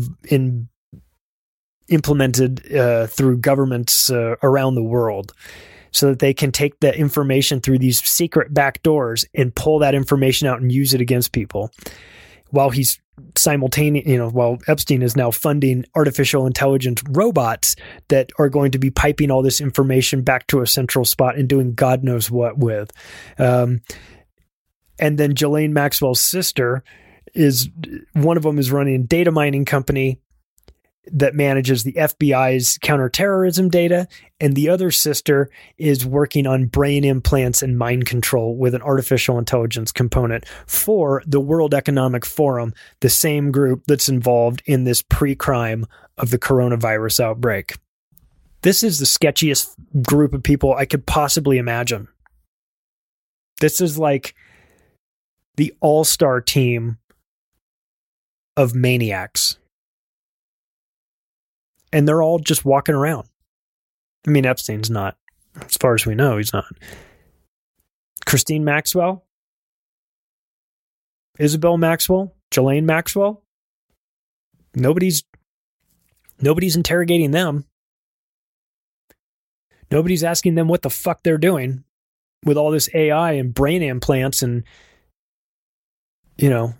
implemented through governments around the world, so that they can take that information through these secret back doors and pull that information out and use it against people. While he's while Epstein is now funding artificial intelligence robots that are going to be piping all this information back to a central spot and doing God knows what with. And then Ghislaine Maxwell's sister one of them is running a data mining company that manages the FBI's counterterrorism data, and the other sister is working on brain implants and mind control with an artificial intelligence component for the World Economic Forum, the same group that's involved in this pre-crime of the coronavirus outbreak. This is the sketchiest group of people I could possibly imagine. This is like the all-star team of maniacs. And they're all just walking around. I mean, Epstein's not. As far as we know, he's not. Christine Maxwell? Isabel Maxwell? Ghislaine Maxwell? Nobody's interrogating them. Nobody's asking them what the fuck they're doing with all this AI and brain implants and, you know.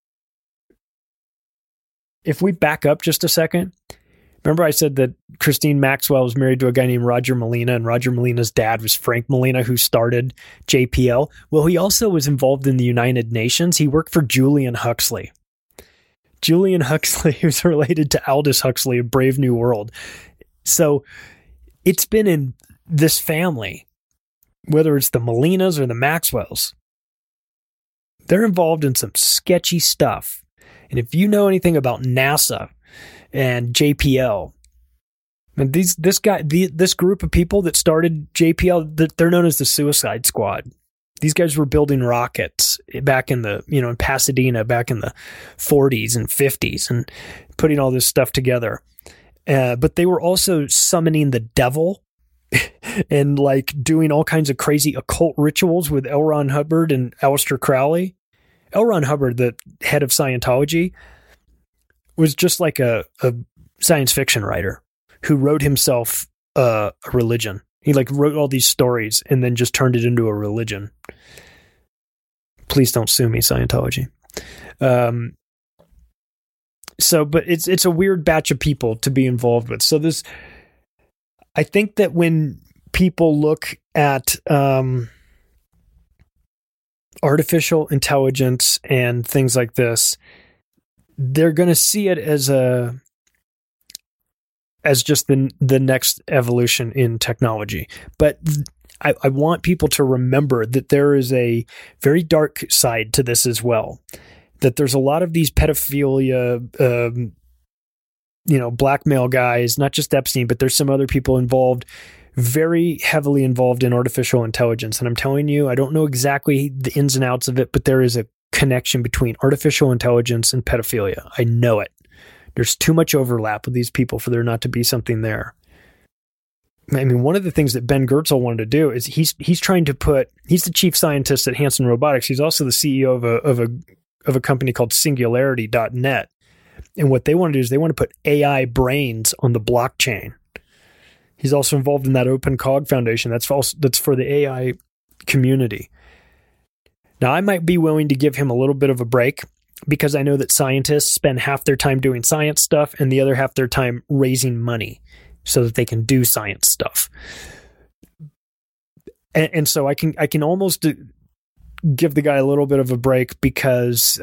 If we back up just a second, remember I said that Christine Maxwell was married to a guy named Roger Molina, and Roger Molina's dad was Frank Molina, who started JPL. Well, he also was involved in the United Nations. He worked for Julian Huxley. Julian Huxley was related to Aldous Huxley of Brave New World. So it's been in this family, whether it's the Molinas or the Maxwells. They're involved in some sketchy stuff. And if you know anything about NASA and JPL, and this group of people that started JPL, they're known as the Suicide Squad. These guys were building rockets back in in Pasadena back in the 40s and 50s and putting all this stuff together. But they were also summoning the devil and like doing all kinds of crazy occult rituals with L. Ron Hubbard and Aleister Crowley. L. Ron Hubbard, the head of Scientology, was just like a science fiction writer who wrote himself a religion. He like wrote all these stories and then just turned it into a religion. Please don't sue me, Scientology. But it's a weird batch of people to be involved with. So I think that when people look at artificial intelligence and things like this, they're going to see it as just the next evolution in technology. But I want people to remember that there is a very dark side to this as well. That there's a lot of these pedophilia, blackmail guys, not just Epstein, but there's some other people involved, very heavily involved in artificial intelligence. And I'm telling you, I don't know exactly the ins and outs of it, but there is a connection between artificial intelligence and pedophilia. I know it. There's too much overlap with these people for there not to be something there. I mean, one of the things that Ben Goertzel wanted to do is he's the chief scientist at Hanson Robotics. He's also the CEO of a company called Singularity.net. And what they want to do is they want to put AI brains on the blockchain. He's also involved in that OpenCog Foundation. That's for the AI community. Now, I might be willing to give him a little bit of a break because I know that scientists spend half their time doing science stuff and the other half their time raising money so that they can do science stuff. And so I can almost give the guy a little bit of a break because,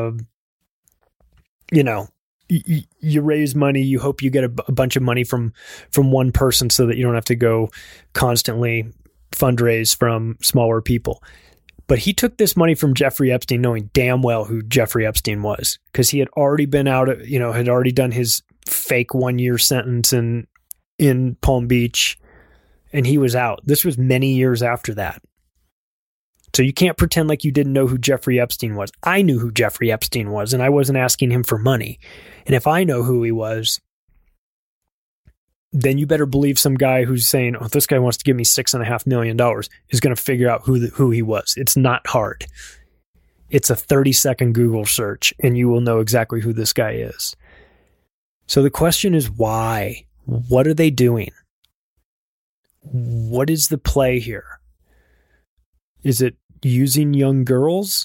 you raise money, you hope you get a bunch of money from one person so that you don't have to go constantly fundraise from smaller people. But he took this money from Jeffrey Epstein knowing damn well who Jeffrey Epstein was, because he had already been out, had already done his fake 1-year sentence in Palm Beach, and he was out. This was many years after that. So you can't pretend like you didn't know who Jeffrey Epstein was. I knew who Jeffrey Epstein was, and I wasn't asking him for money. And if I know who he was, then you better believe some guy who's saying, oh, this guy wants to give me $6.5 million is going to figure out who he was. It's not hard. It's a 30-second Google search, and you will know exactly who this guy is. So the question is why? What are they doing? What is the play here? Is it using young girls?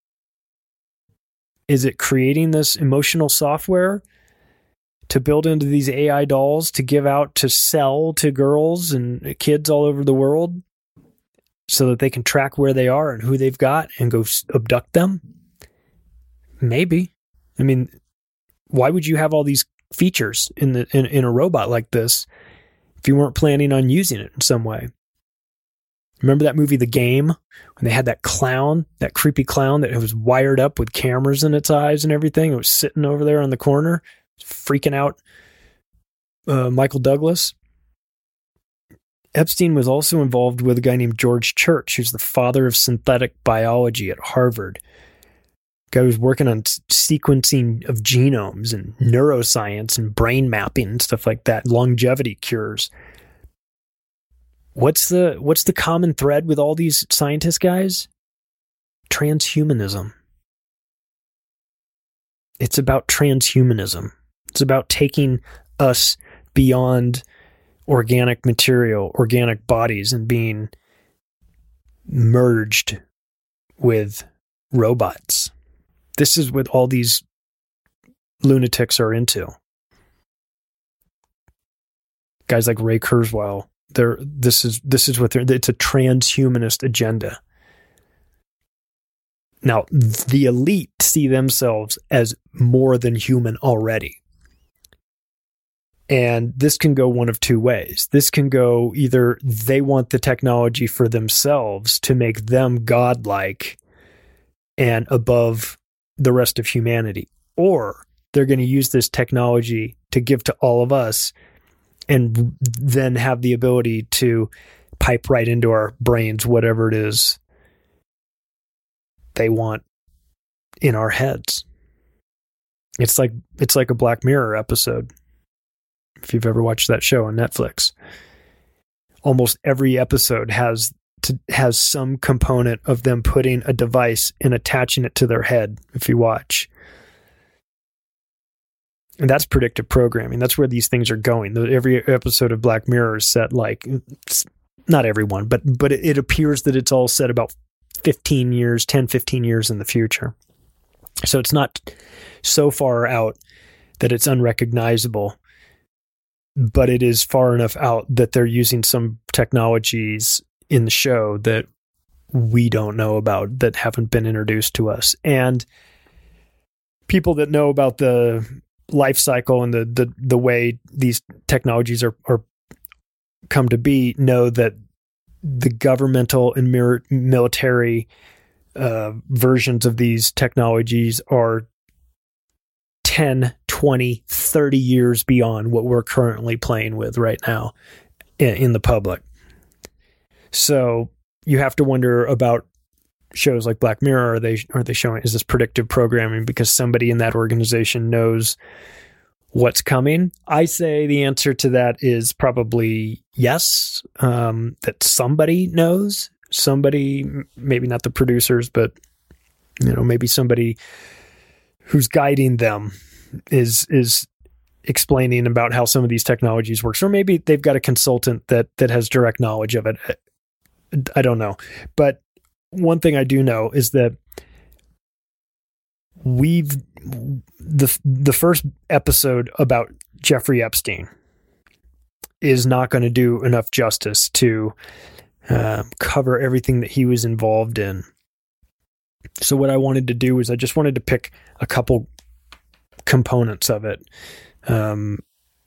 Is it creating this emotional software to build into these AI dolls to give out to sell to girls and kids all over the world so that they can track where they are and who they've got and go abduct them? Maybe. I mean, why would you have all these features in a robot like this if you weren't planning on using it in some way? Remember that movie, The Game, when they had that clown, that creepy clown that was wired up with cameras in its eyes and everything? It was sitting over there on the corner, freaking out Michael Douglas. Epstein was also involved with a guy named George Church, who's the father of synthetic biology at Harvard. Guy was working on sequencing of genomes and neuroscience and brain mapping and stuff like that, longevity cures. What's the common thread with all these scientist guys? Transhumanism. It's about transhumanism. It's about taking us beyond organic material, organic bodies, and being merged with robots. This is what all these lunatics are into. Guys like Ray Kurzweil, this is what it's a transhumanist agenda. Now, the elite see themselves as more than human already. And this can go one of two ways. This can go either they want the technology for themselves to make them godlike and above the rest of humanity, or they're going to use this technology to give to all of us and then have the ability to pipe right into our brains whatever it is they want in our heads. It's like a Black Mirror episode. If you've ever watched that show on Netflix, almost every episode has some component of them putting a device and attaching it to their head. If you watch, and that's predictive programming. That's where these things are going. Every episode of Black Mirror is set like, not everyone, but it appears that it's all set about 15 years in the future. So it's not so far out that it's unrecognizable, but it is far enough out that they're using some technologies in the show that we don't know about, that haven't been introduced to us. And people that know about the life cycle and the way these technologies are come to be know that the governmental and military versions of these technologies are 10, 20, 30 years beyond what we're currently playing with right now in the public. So you have to wonder about shows like Black Mirror. Are they showing, is this predictive programming because somebody in that organization knows what's coming? I say the answer to that is probably yes, that somebody knows. Somebody, maybe not the producers, but maybe somebody who's guiding them is explaining about how some of these technologies works, or maybe they've got a consultant that has direct knowledge of it. I don't know. But one thing I do know is that the first episode about Jeffrey Epstein is not going to do enough justice to cover everything that he was involved in. So what I wanted to do is I just wanted to pick a couple components of it. The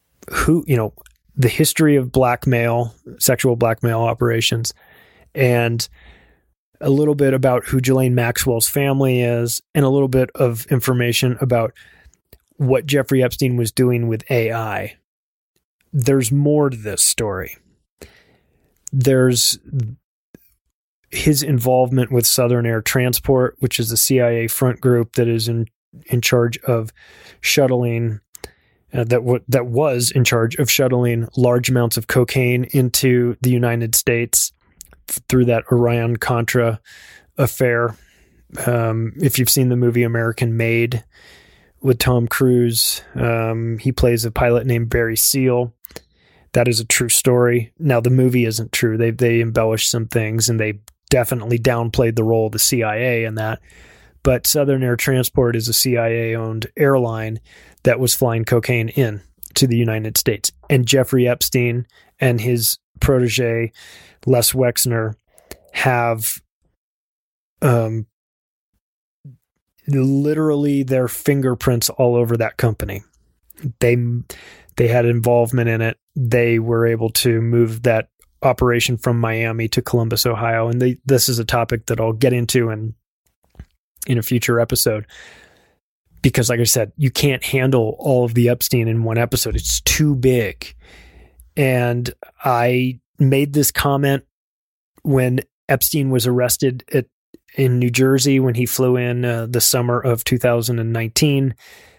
history of blackmail, sexual blackmail operations, and a little bit about who Ghislaine Maxwell's family is, and a little bit of information about what Jeffrey Epstein was doing with AI. There's more to this story. There's his involvement with Southern Air Transport, which is the CIA front group that is in charge of shuttling, that was in charge of shuttling large amounts of cocaine into the United States through that Iran-Contra affair. If you've seen the movie American Made with Tom Cruise, he plays a pilot named Barry Seal. That is a true story. Now, the movie isn't true. They embellished some things, and they definitely downplayed the role of the CIA in that. But Southern Air Transport is a CIA-owned airline that was flying cocaine in to the United States. And Jeffrey Epstein and his protege, Les Wexner, have literally their fingerprints all over that company. They had involvement in it. They were able to move that operation from Miami to Columbus, Ohio. And this is a topic that I'll get into in a future episode. Because like I said, you can't handle all of the Epstein in one episode. It's too big. And I made this comment when Epstein was arrested in New Jersey when he flew in the summer of 2019.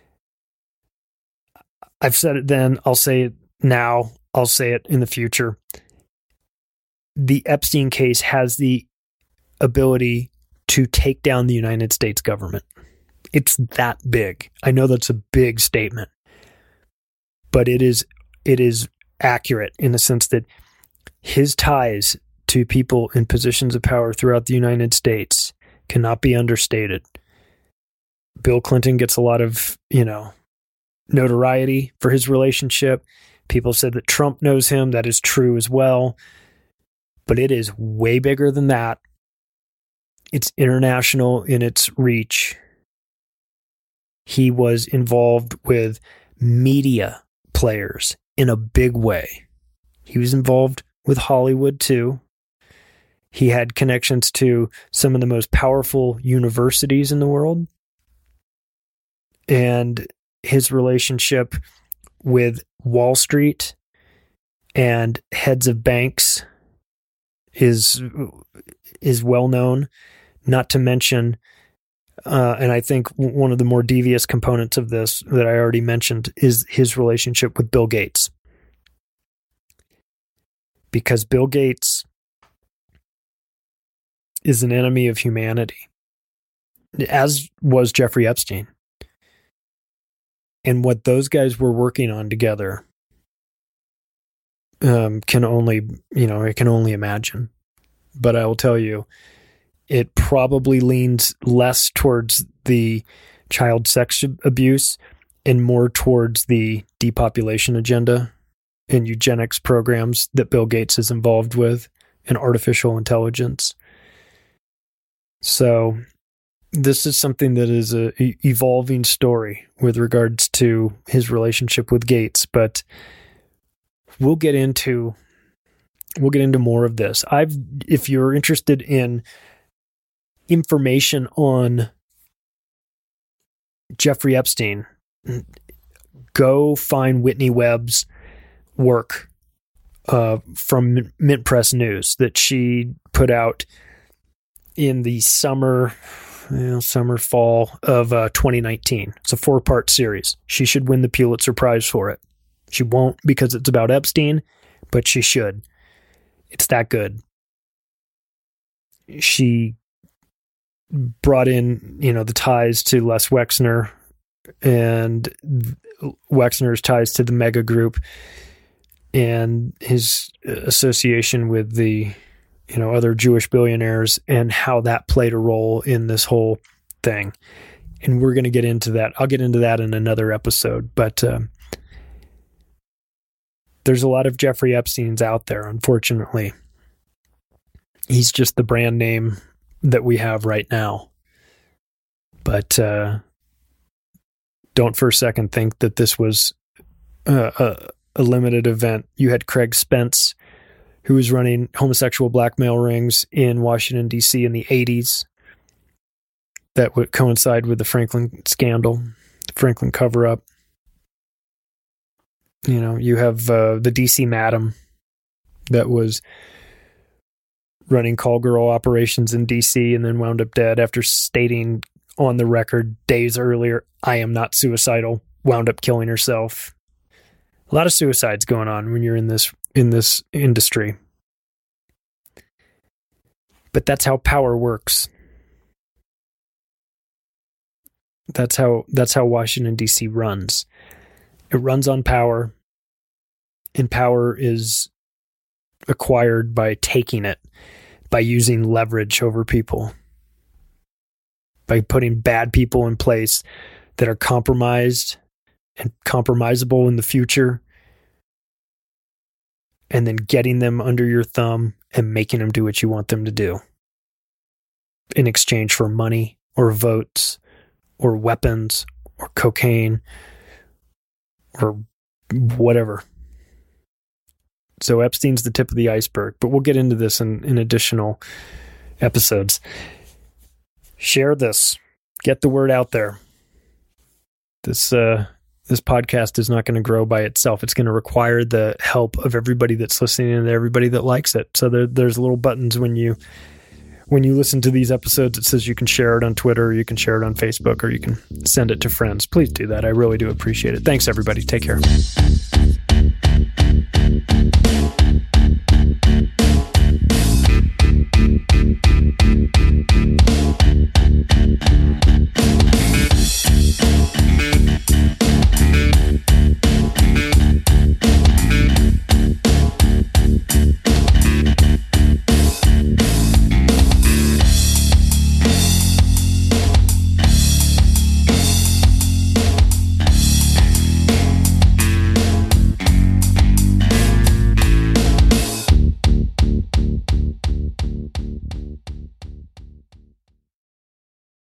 I've said it then. I'll say it now. I'll say it in the future. The Epstein case has the ability to take down the United States government. It's that big. I know that's a big statement, but it is accurate in the sense that his ties to people in positions of power throughout the United States cannot be understated. Bill Clinton gets a lot of, notoriety for his relationship. People said that Trump knows him. That is true as well. But it is way bigger than that. It's international in its reach. He was involved with media players in a big way. He was involved with Hollywood too. He had connections to some of the most powerful universities in the world. And his relationship with Wall Street and heads of banks is well known, not to mention and I think one of the more devious components of this that I already mentioned is his relationship with Bill Gates. Because Bill Gates is an enemy of humanity, as was Jeffrey Epstein. And what those guys were working on together can only imagine. But I will tell you, it probably leans less towards the child sex abuse and more towards the depopulation agenda and eugenics programs that Bill Gates is involved with and artificial intelligence. So this is something that is a evolving story with regards to his relationship with Gates, but we'll get into more of this. If you're interested in information on Jeffrey Epstein, go find Whitney Webb's work from Mint Press News that she put out in the summer, fall of 2019. It's a 4-part series. She should win the Pulitzer Prize for it. She won't because it's about Epstein, but she should. It's that good. She brought in, the ties to Les Wexner and Wexner's ties to the Mega Group and his association with the, other Jewish billionaires and how that played a role in this whole thing. And we're going to get into that. I'll get into that in another episode, but there's a lot of Jeffrey Epsteins out there, unfortunately. He's just the brand name that we have right now. But don't for a second think that this was a limited event. You had Craig Spence, who was running homosexual blackmail rings in Washington, D.C. in the 80s. That would coincide with the Franklin scandal, the Franklin cover-up. You have the D.C. Madam that was running call girl operations in D.C. and then wound up dead after stating on the record days earlier, "I am not suicidal," wound up killing herself. A lot of suicides going on when you're in this industry. But that's how power works. That's how Washington, D.C. runs. It runs on power, and power is acquired by taking it, by using leverage over people, by putting bad people in place that are compromised and compromisable in the future, and then getting them under your thumb and making them do what you want them to do in exchange for money or votes or weapons or cocaine or whatever. So Epstein's the tip of the iceberg, but we'll get into this in additional episodes. Share this. Get the word out there. This podcast is not going to grow by itself. It's going to require the help of everybody that's listening and everybody that likes it. So there's little buttons when you listen to these episodes. It says you can share it on Twitter, or you can share it on Facebook, or you can send it to friends. Please do that. I really do appreciate it. Thanks, everybody. Take care.